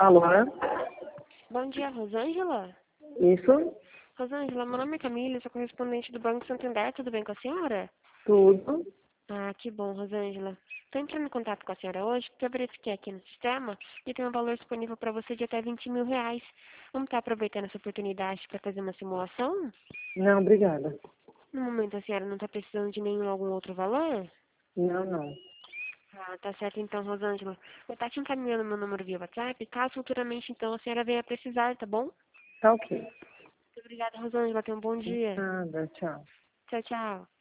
Alô? Bom dia, Rosângela. Isso? Rosângela, meu nome é Camila, sou correspondente do Banco Santander, tudo bem com a senhora? Tudo? Ah, que bom, Rosângela. Estou entrando em contato com a senhora hoje porque eu verifiquei aqui no sistema e tem um valor disponível para você de até R$ 20.000. Vamos estar aproveitando essa oportunidade para fazer uma simulação? Não, obrigada. No momento a senhora não está precisando de algum outro valor? Não, não. Ah, tá certo então, Rosângela. Vou estar te encaminhando meu número via WhatsApp, caso futuramente então a senhora venha precisar, tá bom? Tá ok. Muito obrigada, Rosângela. Tenha um bom dia. Nada, tchau. Tchau, tchau.